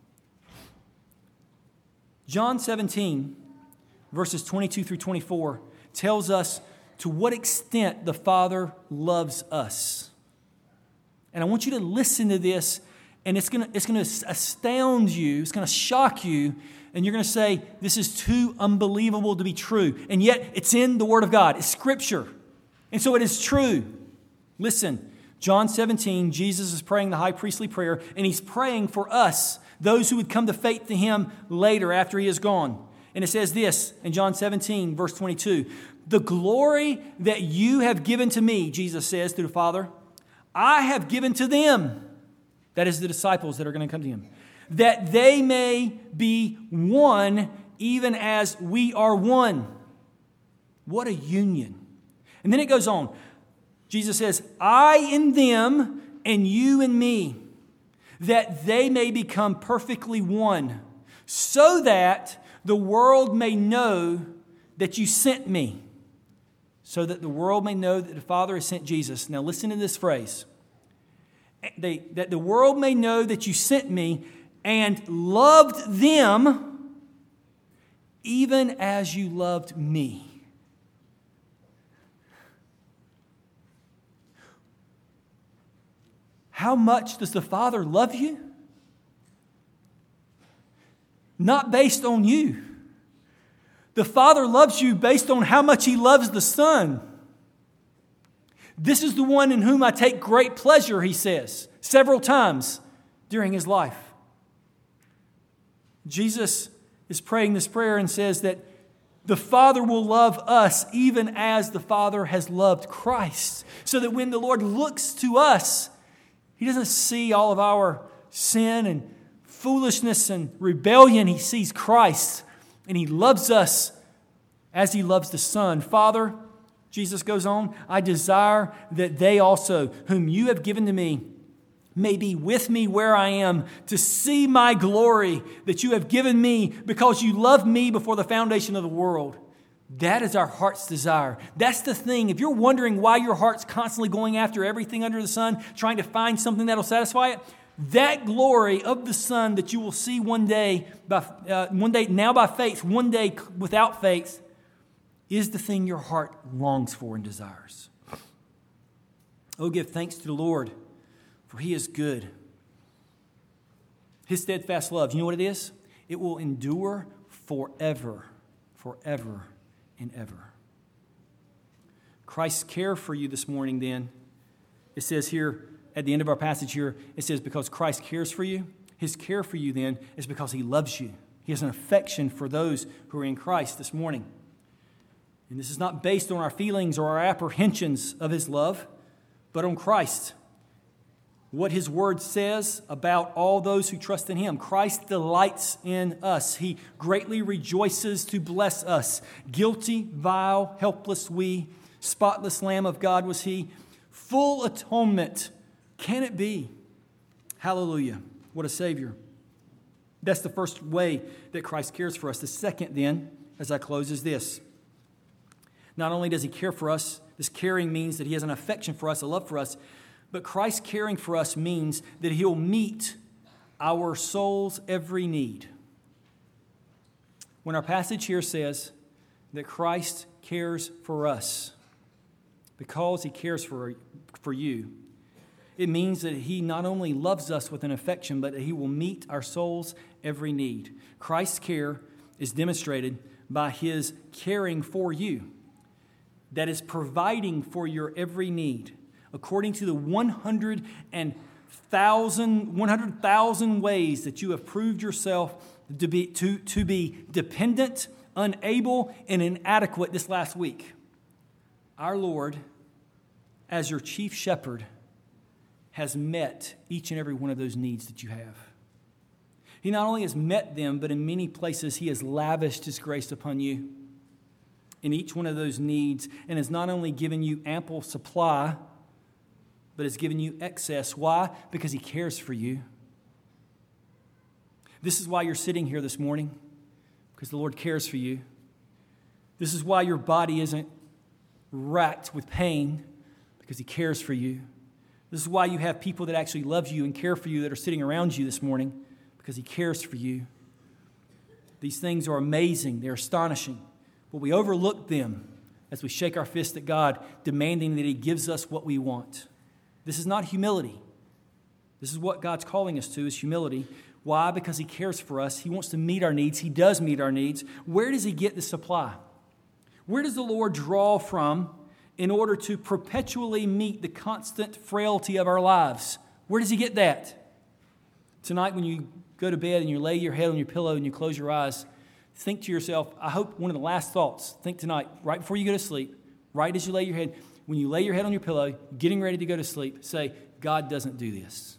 [SPEAKER 1] John 17, verses 22 through 24, tells us to what extent the Father loves us. And I want you to listen to this, and it's going to astound you, it's going to shock you, and you're going to say, this is too unbelievable to be true. And yet, it's in the Word of God. It's Scripture. And so it is true. Listen, John 17, Jesus is praying the high priestly prayer, and He's praying for us, those who would come to faith to Him later after He is gone. And it says this in John 17, verse 22, the glory that you have given to me, Jesus says to the Father, I have given to them, that is the disciples that are going to come to Him, that they may be one even as we are one. What a union. And then it goes on. Jesus says, I in them and you in me, that they may become perfectly one, so that the world may know that you sent me. So that the world may know that the Father has sent Jesus. Now listen to this phrase. That the world may know that you sent me and loved them even as you loved me. How much does the Father love you? Not based on you. The Father loves you based on how much He loves the Son. This is the one in whom I take great pleasure, He says, several times during His life. Jesus is praying this prayer and says that the Father will love us even as the Father has loved Christ. So that when the Lord looks to us, He doesn't see all of our sin and foolishness and rebellion. He sees Christ, and He loves us as He loves the Son. Father, Jesus goes on, I desire that they also, whom you have given to me, may be with me where I am, to see my glory that you have given me because you loved me before the foundation of the world. That is our heart's desire. That's the thing. If you're wondering why your heart's constantly going after everything under the sun, trying to find something that'll satisfy it, that glory of the Son that you will see one day now by faith, one day without faith, is the thing your heart longs for and desires. Oh, give thanks to the Lord, for He is good. His steadfast love, you know what it is? It will endure forever, forever and ever. Christ's care for you this morning, then, it says here at the end of our passage here, it says because Christ cares for you, His care for you then is because He loves you. He has an affection for those who are in Christ this morning. And this is not based on our feelings or our apprehensions of His love, but on Christ. What His Word says about all those who trust in Him. Christ delights in us. He greatly rejoices to bless us. Guilty, vile, helpless we, spotless Lamb of God was He. Full atonement. Can it be? Hallelujah. What a Savior. That's the first way that Christ cares for us. The second then, as I close, is this. Not only does He care for us, this caring means that He has an affection for us, a love for us, but Christ caring for us means that He'll meet our soul's every need. When our passage here says that Christ cares for us because He cares for you, it means that He not only loves us with an affection, but that He will meet our soul's every need. Christ's care is demonstrated by His caring for you, that is providing for your every need, according to the 100,000 ways that you have proved yourself to be dependent, unable, and inadequate this last week. Our Lord, as your chief shepherd, has met each and every one of those needs that you have. He not only has met them, but in many places He has lavished His grace upon you in each one of those needs, and has not only given you ample supply, but has given you excess. Why? Because He cares for you. This is why you're sitting here this morning, because the Lord cares for you. This is why your body isn't racked with pain, because He cares for you. This is why you have people that actually love you and care for you that are sitting around you this morning, because He cares for you. These things are amazing. They're astonishing. But we overlook them as we shake our fist at God, demanding that He gives us what we want. This is not humility. This is what God's calling us to, is humility. Why? Because He cares for us. He wants to meet our needs. He does meet our needs. Where does He get the supply? Where does the Lord draw from in order to perpetually meet the constant frailty of our lives? Where does He get that? Tonight when you go to bed and you lay your head on your pillow and you close your eyes, think to yourself, I hope one of the last thoughts, think tonight, right before you go to sleep, right as you lay your head, when you lay your head on your pillow, getting ready to go to sleep, say, God doesn't do this.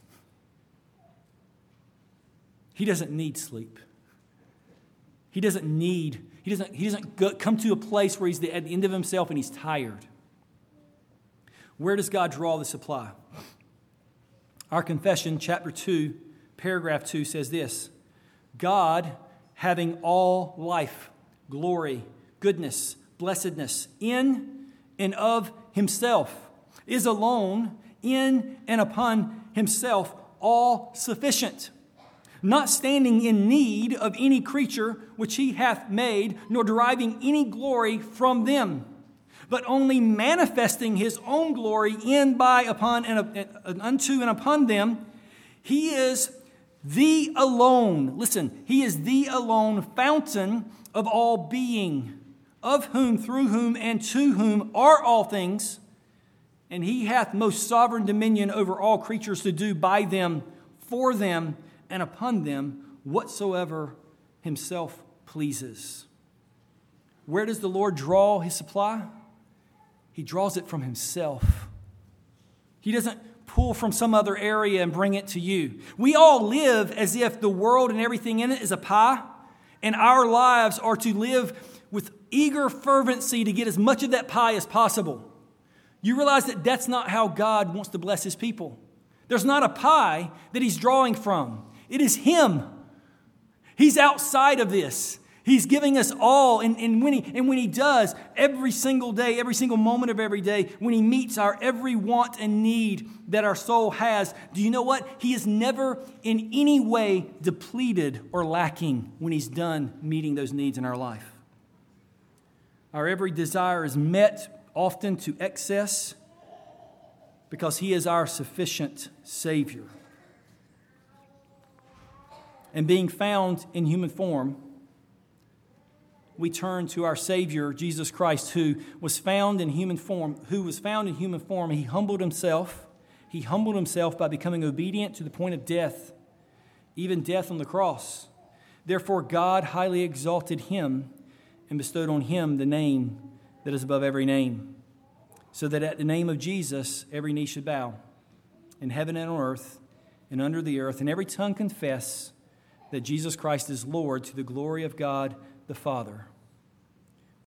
[SPEAKER 1] He doesn't need sleep. He doesn't come to a place where He's at the end of Himself and He's tired. Where does God draw the supply? Our confession, chapter 2, paragraph 2 says this: God, having all life, glory, goodness, blessedness in and of Himself, is alone in and upon Himself all sufficient, not standing in need of any creature which He hath made, nor deriving any glory from them, but only manifesting His own glory in, by, upon, and unto and upon them. He is the alone, listen, He is the alone fountain of all being, of whom, through whom, and to whom are all things, and He hath most sovereign dominion over all creatures to do by them, for them, and upon them whatsoever Himself pleases. Where does the Lord draw His supply? He draws it from Himself. He doesn't pull from some other area and bring it to you. We all live as if the world and everything in it is a pie, and our lives are to live with eager fervency to get as much of that pie as possible. You realize that that's not how God wants to bless His people. There's not a pie that He's drawing from. It is Him. He's outside of this. He's giving us all, and when he does, every single day, every single moment of every day, when he meets our every want and need that our soul has, do you know what? He is never in any way depleted or lacking when he's done meeting those needs in our life. Our every desire is met, often to excess, because he is our sufficient Savior. And being found in human form, we turn to our Savior, Jesus Christ, who was found in human form. He humbled himself. He humbled himself by becoming obedient to the point of death, even death on the cross. Therefore, God highly exalted him and bestowed on him the name that is above every name, so that at the name of Jesus, every knee should bow, in heaven and on earth and under the earth, and every tongue confess that Jesus Christ is Lord, to the glory of God the Father.